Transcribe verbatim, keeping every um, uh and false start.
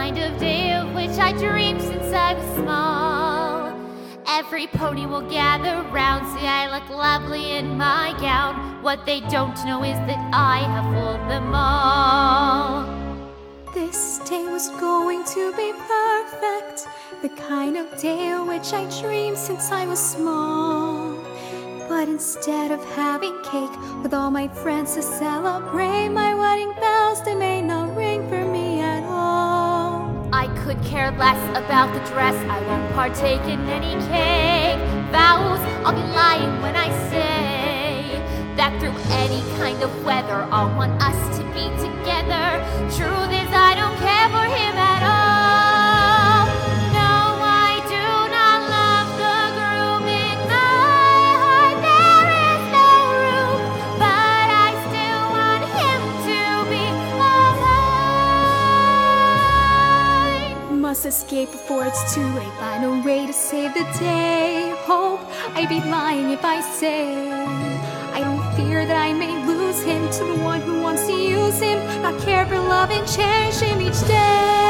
kind of day of which I dreamed since I was small. Every pony will gather round, say I look lovely in my gown. What they don't know is that I have fooled them all. This day was going to be perfect, the kind of day of which I dreamed since I was small. But instead of having cake with all my friends to celebrate my wedding bells, they may not ring for me at all. I could care less about the dress, I won't partake in any cake. Vows, I'll be lying when I say that through any kind of weather I'll want us to be together. Truth is I don't care for him at all. No, I do not love the groom. In my heart there is no room, but I still want him to be mine. Must escape before it's too late, find a way to save the day. Hope I'd be lying if I say I don't fear that I may lose him to the one who wants to use him, not care for love and cherish him each day.